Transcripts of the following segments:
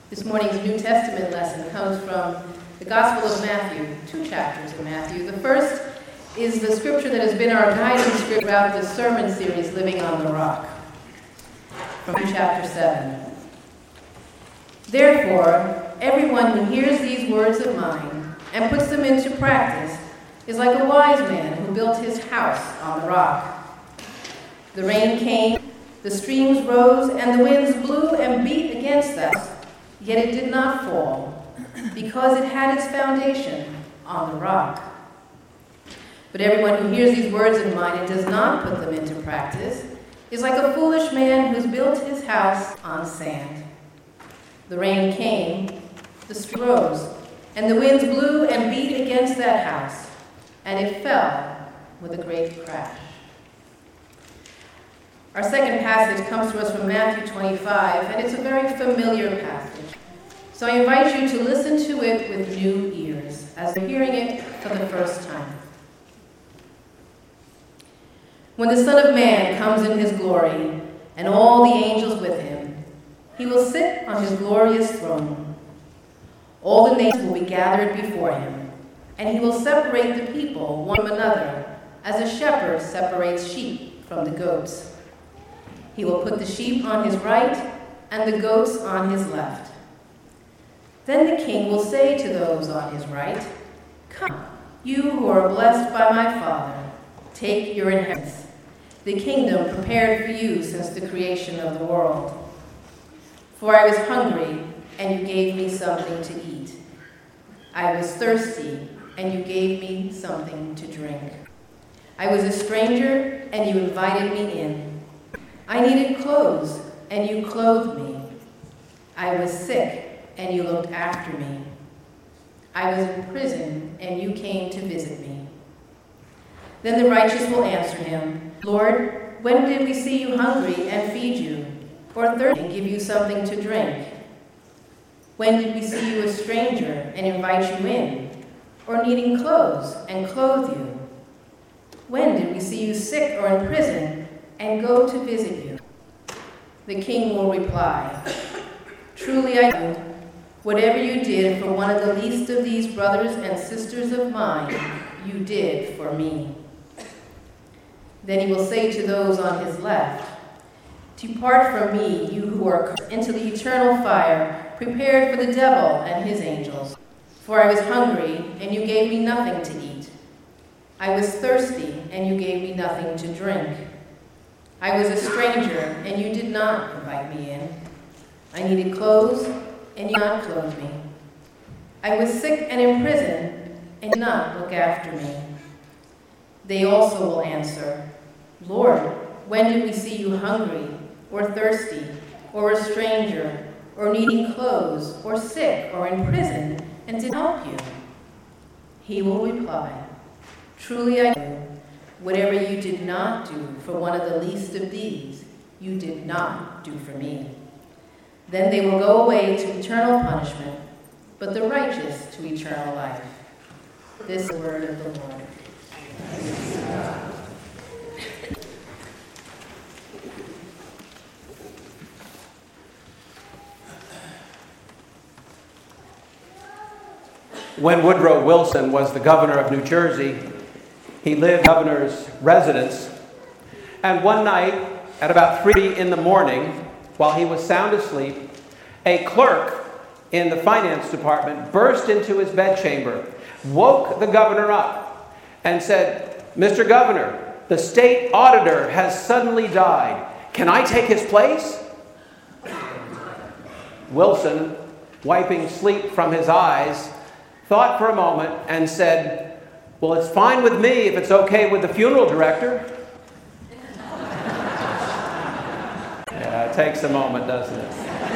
This morning's New Testament lesson comes from the Gospel of Matthew, 2 chapters of Matthew. The first is the scripture that has been our guiding scripture throughout the sermon series, Living on the Rock, from chapter 7. Therefore, everyone who hears these words of mine and puts them into practice is like a wise man who built his house on the rock. The rain came, the streams rose, and the winds blew and beat against them. Yet it did not fall, because it had its foundation on the rock. But everyone who hears these words of mine and does not put them into practice is like a foolish man who's built his house on sand. The rain came, the stream rose, and the winds blew and beat against that house, and it fell with a great crash. Our second passage comes to us from Matthew 25, and it's a very familiar passage. So I invite you to listen to it with new ears, as you're hearing it for the first time. When the Son of Man comes in his glory, and all the angels with him, he will sit on his glorious throne. All the nations will be gathered before him, and he will separate the people one from another, as a shepherd separates sheep from the goats. He will put the sheep on his right and the goats on his left. Then the king will say to those on his right, "Come, you who are blessed by my Father, take your inheritance, the kingdom prepared for you since the creation of the world. For I was hungry, and you gave me something to eat. I was thirsty, and you gave me something to drink. I was a stranger, and you invited me in. I needed clothes, and you clothed me. I was sick, and you looked after me. I was in prison, and you came to visit me." Then the righteous will answer him, "Lord, when did we see you hungry and feed you, or thirsty and give you something to drink? When did we see you a stranger and invite you in, or needing clothes and clothe you? When did we see you sick or in prison and go to visit you?" The king will reply, "Truly I tell you, whatever you did for one of the least of these brothers and sisters of mine, you did for me." Then he will say to those on his left, "Depart from me, you who are cursed, into the eternal fire prepared for the devil and his angels. For I was hungry, and you gave me nothing to eat. I was thirsty, and you gave me nothing to drink. I was a stranger, and you did not invite me in. I needed clothes, and you did not clothe me. I was sick and in prison, and did not look after me." They also will answer, "Lord, when did we see you hungry, or thirsty, or a stranger, or needing clothes, or sick, or in prison, and did help you?" He will reply, "Truly I tell you, whatever you did not do for one of the least of these, you did not do for me." Then they will go away to eternal punishment, but the righteous to eternal life. This is the word of the Lord. When Woodrow Wilson was the governor of New Jersey, he lived in the governor's residence. And one night, at about 3 in the morning, while he was sound asleep, a clerk in the finance department burst into his bedchamber, woke the governor up, and said, "Mr. Governor, the state auditor has suddenly died. Can I take his place?" Wilson, wiping sleep from his eyes, thought for a moment and said, "Well, it's fine with me if it's okay with the funeral director." Yeah, it takes a moment, doesn't it?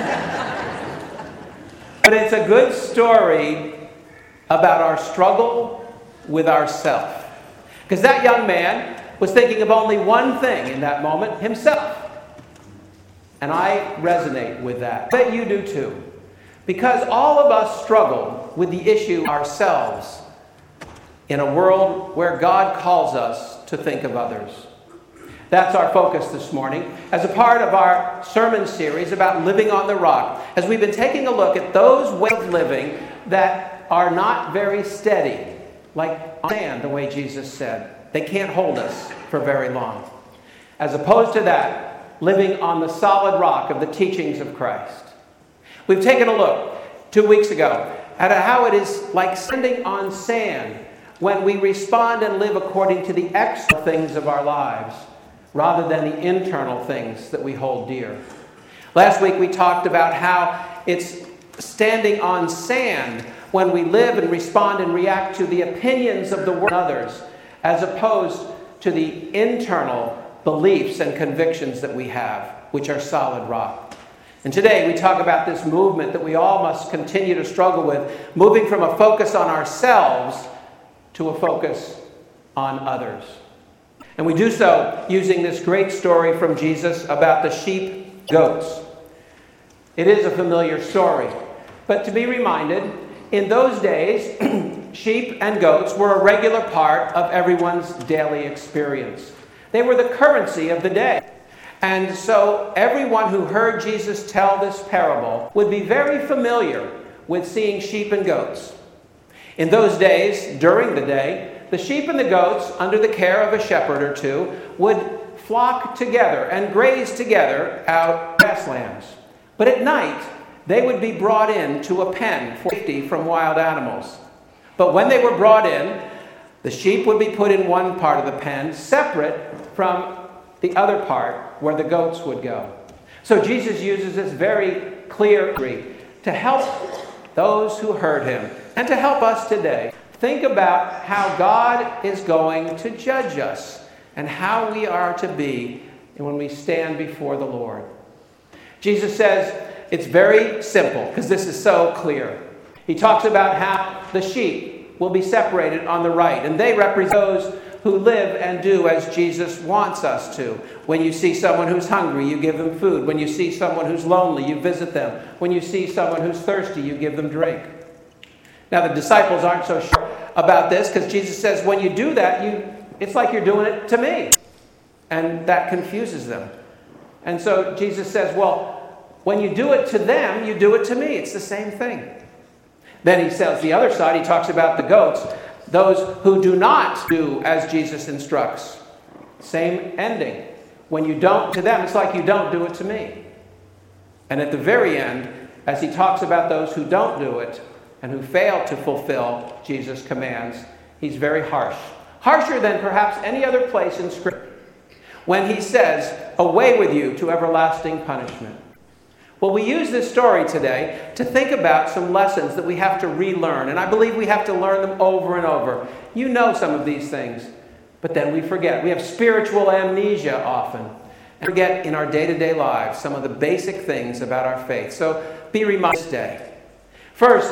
But it's a good story about our struggle with ourself. Because that young man was thinking of only one thing in that moment, himself. And I resonate with that. I bet you do too. Because all of us struggle with the issue ourselves in a world where God calls us to think of others. That's our focus this morning as a part of our sermon series about living on the rock, as we've been taking a look at those ways of living that are not very steady, like sand, the way Jesus said. They can't hold us for very long. As opposed to that, living on the solid rock of the teachings of Christ. We've taken a look 2 weeks ago at how it is like standing on sand when we respond and live according to the external things of our lives, rather than the internal things that we hold dear. Last week we talked about how it's standing on sand when we live and respond and react to the opinions of the world and others, as opposed to the internal beliefs and convictions that we have, which are solid rock. And today we talk about this movement that we all must continue to struggle with, moving from a focus on ourselves to a focus on others. And we do so using this great story from Jesus about the sheep, goats. It is a familiar story, but to be reminded, in those days, sheep and goats were a regular part of everyone's daily experience. They were the currency of the day. And so everyone who heard Jesus tell this parable would be very familiar with seeing sheep and goats. In those days, during the day, the sheep and the goats, under the care of a shepherd or two, would flock together and graze together out grasslands. But at night, they would be brought in to a pen for safety from wild animals. But when they were brought in, the sheep would be put in one part of the pen, separate from the other part where the goats would go. So Jesus uses this very clear to help those who heard him and to help us today think about how God is going to judge us and how we are to be when we stand before the Lord. Jesus says it's very simple because this is so clear. He talks about how the sheep will be separated on the right, and they represent those who live and do as Jesus wants us to. When you see someone who's hungry, you give them food. When you see someone who's lonely, you visit them. When you see someone who's thirsty, you give them drink. Now, the disciples aren't so sure about this because Jesus says, when you do that, it's like you're doing it to me. And that confuses them. And so Jesus says, well, when you do it to them, you do it to me. It's the same thing. Then he says the other side, he talks about the goats, those who do not do as Jesus instructs. Same ending. When you don't to them, it's like you don't do it to me. And at the very end, as he talks about those who don't do it and who fail to fulfill Jesus' commands, he's very harsh. Harsher than perhaps any other place in Scripture. When he says, away with you to everlasting punishment. Well, we use this story today to think about some lessons that we have to relearn. And I believe we have to learn them over and over. You know some of these things, but then we forget. We have spiritual amnesia often. And forget in our day-to-day lives some of the basic things about our faith. So be reminded today. First,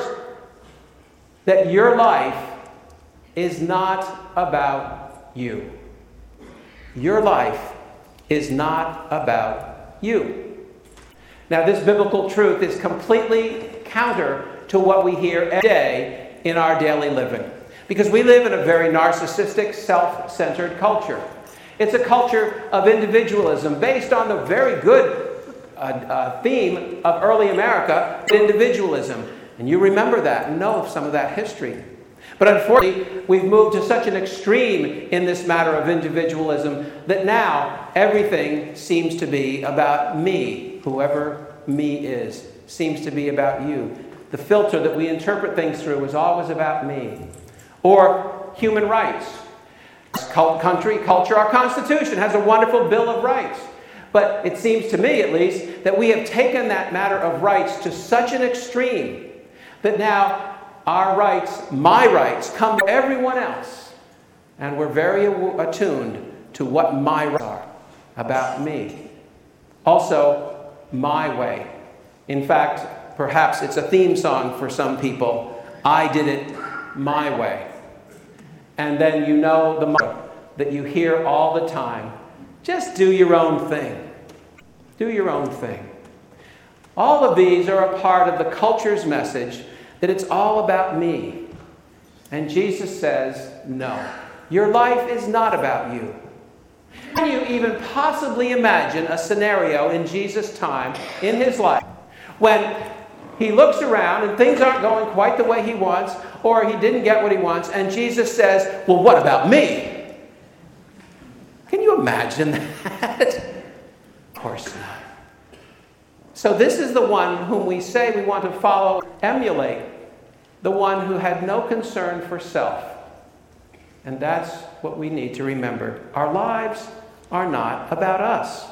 that your life is not about you. Your life is not about you. Now, this biblical truth is completely counter to what we hear every day in our daily living. Because we live in a very narcissistic, self-centered culture. It's a culture of individualism based on the very good theme of early America, individualism. And you remember that and know some of that history. But unfortunately, we've moved to such an extreme in this matter of individualism that now everything seems to be about me. Whoever me is seems to be about you. The filter that we interpret things through is always about me. Or human rights. Country, culture, our Constitution has a wonderful Bill of Rights. But it seems to me, at least, that we have taken that matter of rights to such an extreme that now our rights, my rights, come to everyone else. And we're very attuned to what my rights are about me. Also, my way. In fact, perhaps it's a theme song for some people. I did it my way. And then you know the motto that you hear all the time. Just do your own thing. Do your own thing. All of these are a part of the culture's message that it's all about me. And Jesus says, no, your life is not about you. Can you even possibly imagine a scenario in Jesus' time, in his life, when he looks around and things aren't going quite the way he wants, or he didn't get what he wants, and Jesus says, well, what about me? Can you imagine that? Of course not. So this is the one whom we say we want to follow, emulate, the one who had no concern for self. And that's what we need to remember. Our lives are not about us.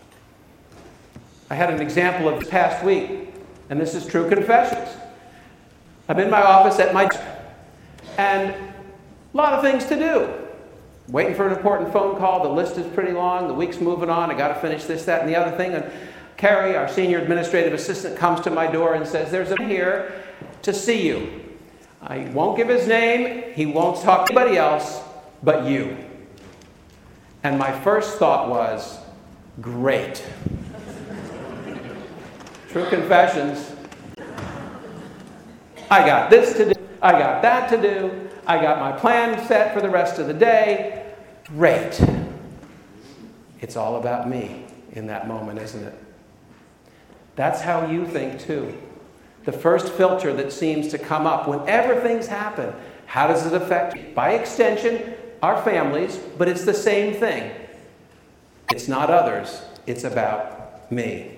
I had an example of this past week, and this is true confessions. I'm in my office at my desk, and a lot of things to do. Waiting for an important phone call. The list is pretty long. The week's moving on. I got to finish this, that, and the other thing. And Carrie, our senior administrative assistant, comes to my door and says, there's a man here to see you. I won't give his name. He won't talk to anybody else but you. And my first thought was, great. True confessions. I got this to do. I got that to do. I got my plan set for the rest of the day. Great. It's all about me in that moment, isn't it? That's how you think too. The first filter that seems to come up whenever things happen, how does it affect, by extension, our families, but it's the same thing. It's not others, it's about me.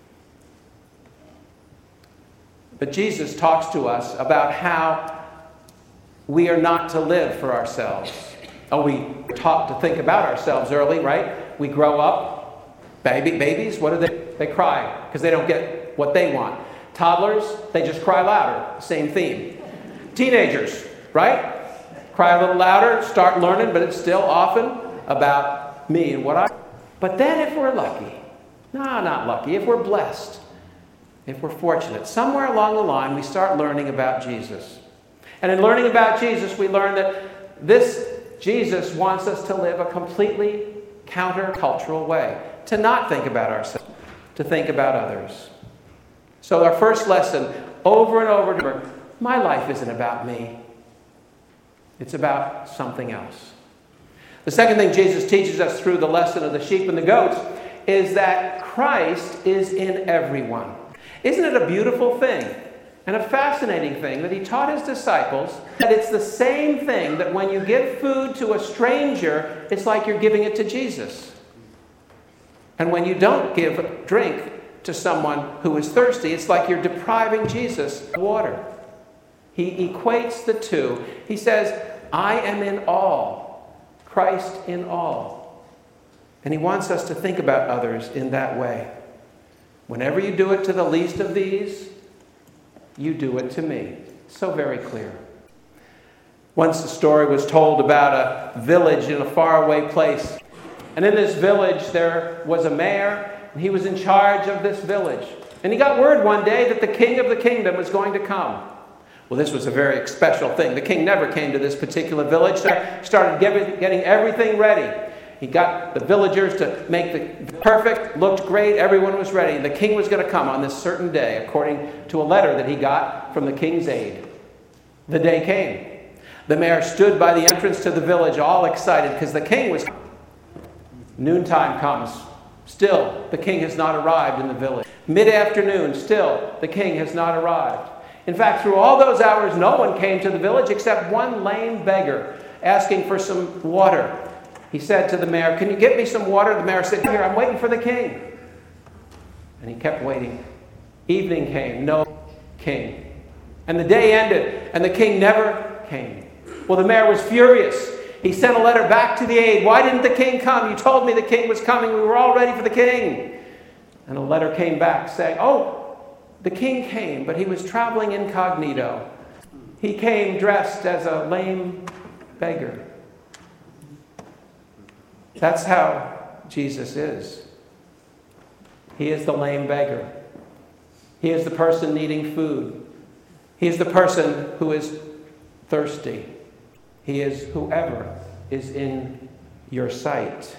But Jesus talks to us about how we are not to live for ourselves. Oh, we were taught to think about ourselves early, right? We grow up, babies, what do they? They cry because they don't get what they want. Toddlers, they just cry louder, same theme. Teenagers, right? Cry a little louder, start learning, but it's still often about me and what I... But then if we're lucky, not lucky, if we're blessed, if we're fortunate, somewhere along the line we start learning about Jesus. And in learning about Jesus, we learn that this Jesus wants us to live a completely countercultural way, to not think about ourselves, to think about others. So our first lesson, over and over, my life isn't about me. It's about something else. The second thing Jesus teaches us through the lesson of the sheep and the goats is that Christ is in everyone. Isn't it a beautiful thing and a fascinating thing that he taught his disciples that it's the same thing that when you give food to a stranger, it's like you're giving it to Jesus. And when you don't give drink to someone who is thirsty, it's like you're depriving Jesus of water. He equates the two. He says, I am in all, Christ in all. And he wants us to think about others in that way. Whenever you do it to the least of these, you do it to me. So very clear. Once the story was told about a village in a faraway place. And in this village there was a mayor, and he was in charge of this village. And he got word one day that the king of the kingdom was going to come. Well, this was a very special thing. The king never came to this particular village. Started getting everything ready. He got the villagers to make the perfect, looked great, everyone was ready. The king was going to come on this certain day, according to a letter that he got from the king's aide. The day came. The mayor stood by the entrance to the village, all excited, because the king was coming. Noontime comes. Still, the king has not arrived in the village. Mid-afternoon, still, the king has not arrived. In fact, through all those hours, no one came to the village except one lame beggar asking for some water. He said to the mayor, can you get me some water? The mayor said, here, I'm waiting for the king. And he kept waiting. Evening came, no king. And the day ended, and the king never came. Well, the mayor was furious. He sent a letter back to the aide. Why didn't the king come? You told me the king was coming. We were all ready for the king. And a letter came back saying, oh, the king came, but he was traveling incognito. He came dressed as a lame beggar. That's how Jesus is. He is the lame beggar. He is the person needing food. He is the person who is thirsty. He is whoever is in your sight.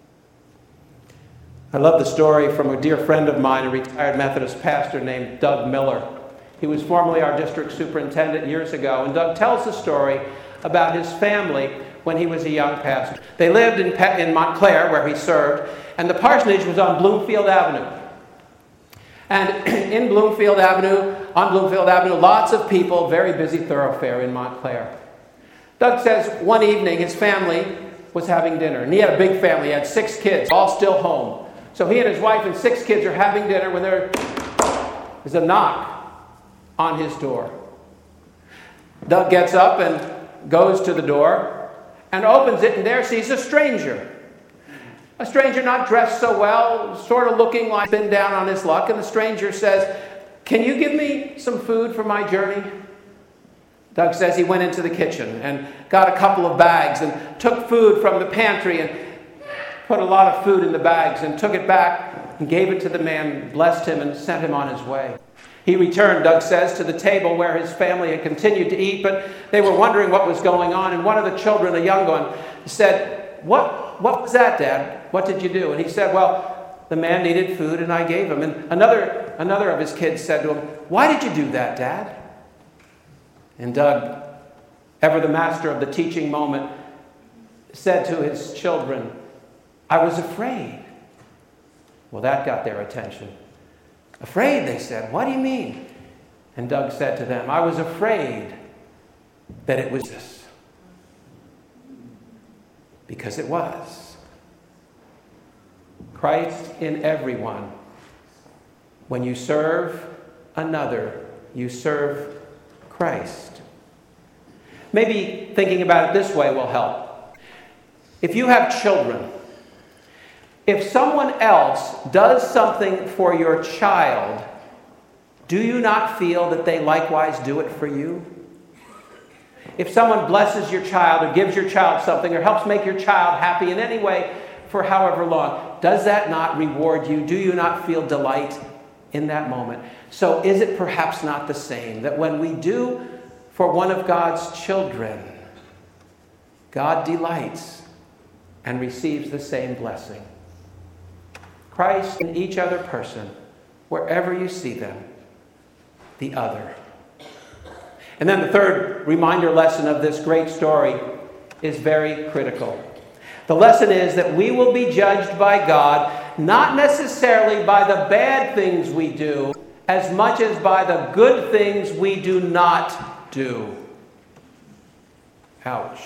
I love the story from a dear friend of mine, a retired Methodist pastor named Doug Miller. He was formerly our district superintendent years ago, and Doug tells the story about his family when he was a young pastor. They lived in Montclair, where he served, and the parsonage was on Bloomfield Avenue. And on Bloomfield Avenue, lots of people, very busy thoroughfare in Montclair. Doug says one evening his family was having dinner, and he had a big family. He had 6 kids, all still home. So he and his wife and 6 kids are having dinner when there's a knock on his door. Doug gets up and goes to the door and opens it, and there sees a stranger. A stranger not dressed so well, sort of looking like been down on his luck. And the stranger says, "Can you give me some food for my journey?" Doug says he went into the kitchen and got a couple of bags and took food from the pantry and put a lot of food in the bags and took it back and gave it to the man, blessed him, and sent him on his way. He returned, Doug says, to the table where his family had continued to eat, but they were wondering what was going on. And one of the children, a young one, said, What was that, Dad? What did you do?" And he said, "Well, the man needed food and I gave him." And another of his kids said to him, "Why did you do that, Dad?" And Doug, ever the master of the teaching moment, said to his children, "I was afraid." Well, that got their attention. "Afraid?" they said. "What do you mean?" And Doug said to them, "I was afraid that it was this." Because it was. Christ in everyone. When you serve another, you serve Christ. Maybe thinking about it this way will help. If you have children, if someone else does something for your child, do you not feel that they likewise do it for you? If someone blesses your child or gives your child something or helps make your child happy in any way for however long, does that not reward you? Do you not feel delight in that moment? So is it perhaps not the same that when we do for one of God's children, God delights and receives the same blessing? Christ in each other person, wherever you see them, the other. And then the third reminder lesson of this great story is very critical. The lesson is that we will be judged by God, not necessarily by the bad things we do, as much as by the good things we do not do. Ouch.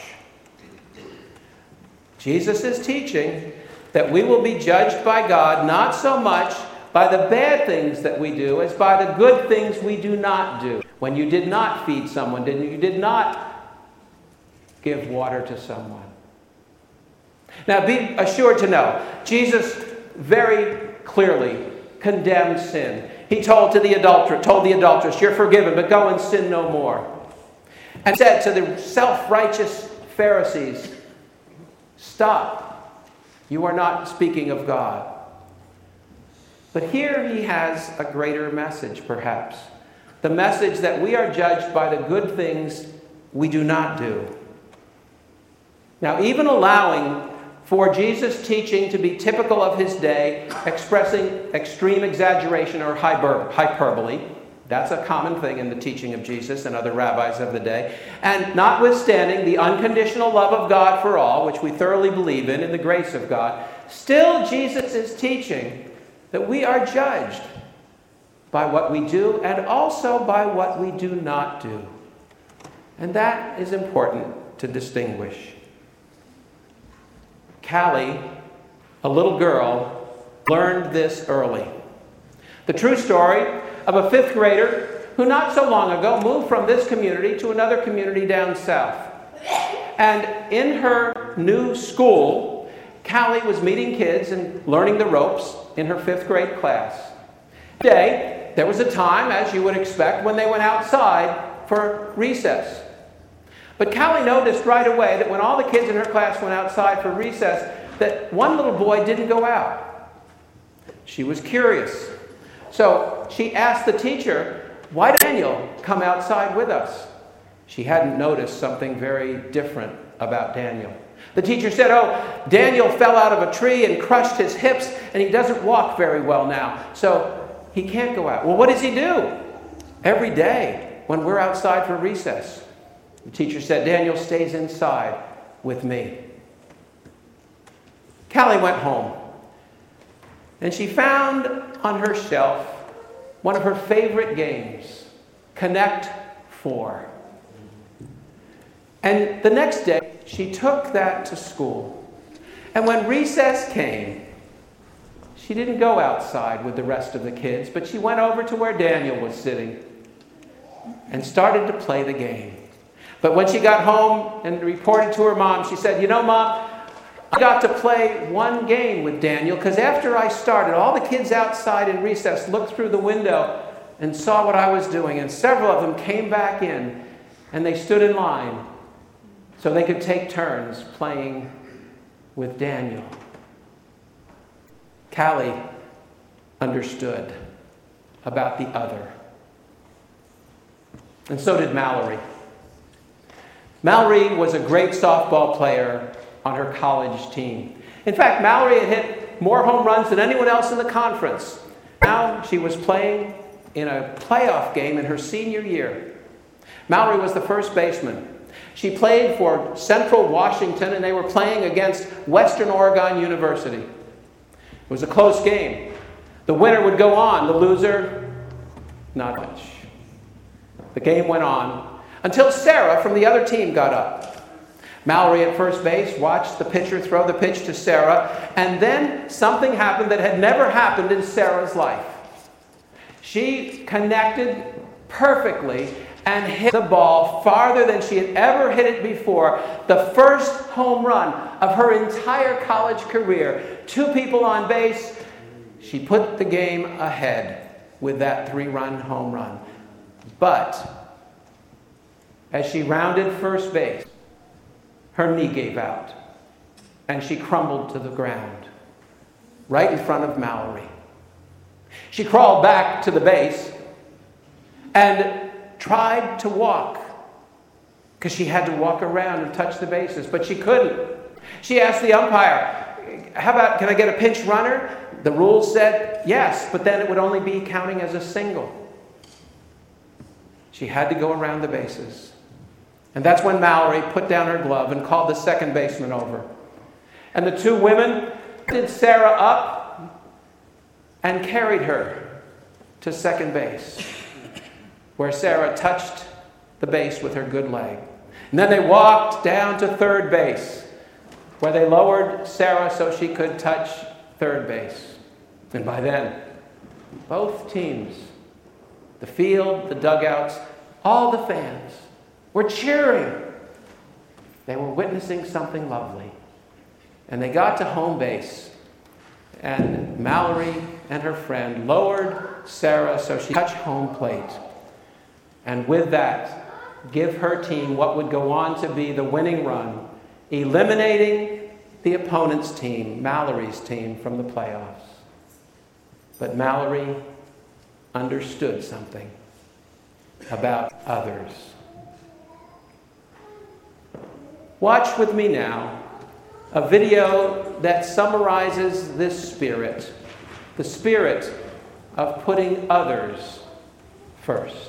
Jesus is teaching that we will be judged by God not so much by the bad things that we do as by the good things we do not do. When you did not feed someone, you did not give water to someone. Now be assured to know, Jesus very clearly condemned sin. He told the adulteress, "You're forgiven, but go and sin no more." And said to the self-righteous Pharisees, "Stop. You are not speaking of God." But here he has a greater message, perhaps. The message that we are judged by the good things we do not do. Now, even allowing for Jesus' teaching to be typical of his day, expressing extreme exaggeration or hyperbole, that's a common thing in the teaching of Jesus and other rabbis of the day, and notwithstanding the unconditional love of God for all, which we thoroughly believe in the grace of God, still Jesus is teaching that we are judged by what we do and also by what we do not do. And that is important to distinguish. Callie, a little girl, learned this early. The true story of a 5th grader who not so long ago moved from this community to another community down south. And in her new school, Callie was meeting kids and learning the ropes in her 5th grade class. Today, there was a time, as you would expect, when they went outside for recess. But Callie noticed right away that when all the kids in her class went outside for recess, that one little boy didn't go out. She was curious. So she asked the teacher, "Why did Daniel come outside with us?" She hadn't noticed something very different about Daniel. The teacher said, "Oh, Daniel fell out of a tree and crushed his hips, and he doesn't walk very well now, so he can't go out." "Well, what does he do every day when we're outside for recess?" The teacher said, "Daniel stays inside with me. Callie went home, and she found on her shelf one of her favorite games, Connect 4. And the next day, she took that to school. And when recess came, she didn't go outside with the rest of the kids, but she went over to where Daniel was sitting and started to play the game. But when she got home and reported to her mom, she said, "You know, Mom, I got to play one game with Daniel because after I started, all the kids outside in recess looked through the window and saw what I was doing. And several of them came back in and they stood in line so they could take turns playing with Daniel." Callie understood about the other. And so did Mallory. Mallory was a great softball player on her college team. In fact, Mallory had hit more home runs than anyone else in the conference. Now she was playing in a playoff game in her senior year. Mallory was the first baseman. She played for Central Washington, and they were playing against Western Oregon University. It was a close game. The winner would go on, the loser, not much. The game went on until Sarah from the other team got up. Mallory at first base watched the pitcher throw the pitch to Sarah, and then something happened that had never happened in Sarah's life. She connected perfectly and hit the ball farther than she had ever hit it before. The first home run of her entire college career. 2 people on base. She put the game ahead with that 3-run home run. But as she rounded first base, her knee gave out and she crumbled to the ground right in front of Mallory. She crawled back to the base and tried to walk because she had to walk around and touch the bases, but she couldn't. She asked the umpire, can I get a pinch runner? The rules said yes, but then it would only be counting as a single. She had to go around the bases. And that's when Mallory put down her glove and called the second baseman over. And the 2 women lifted Sarah up and carried her to second base, where Sarah touched the base with her good leg. And then they walked down to third base, where they lowered Sarah so she could touch third base. And by then, both teams, the field, the dugouts, all the fans, were cheering. They were witnessing something lovely. And they got to home base, and Mallory and her friend lowered Sarah so she touched home plate. And with that, give her team what would go on to be the winning run, eliminating the opponent's team, Mallory's team, from the playoffs. But Mallory understood something about others. Watch with me now a video that summarizes this spirit, the spirit of putting others first.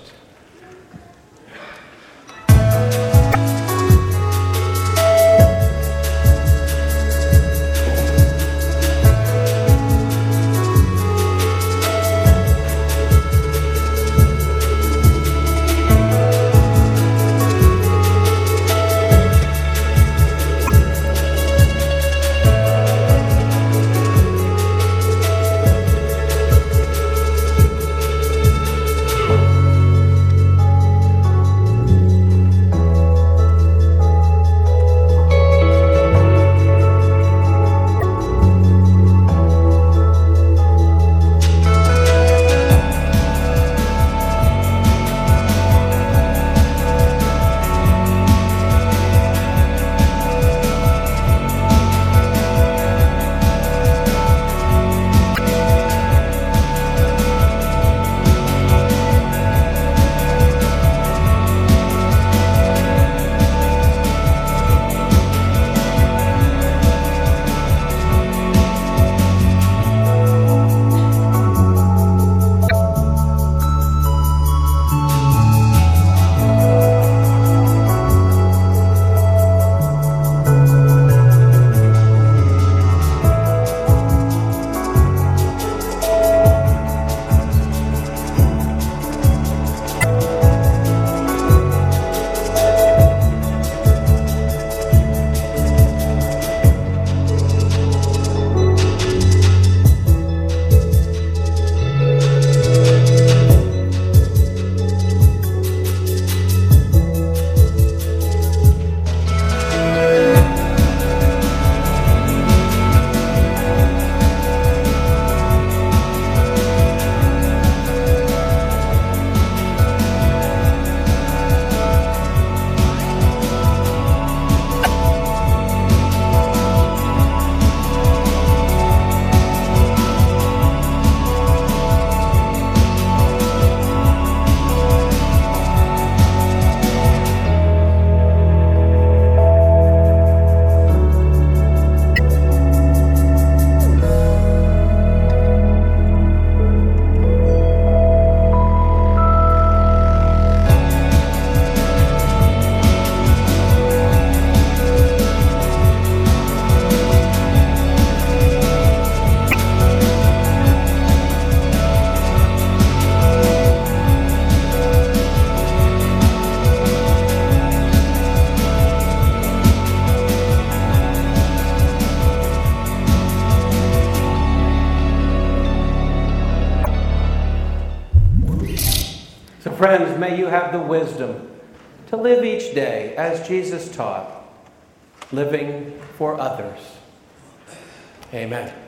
friends, may you have the wisdom to live each day as Jesus taught, living for others. Amen.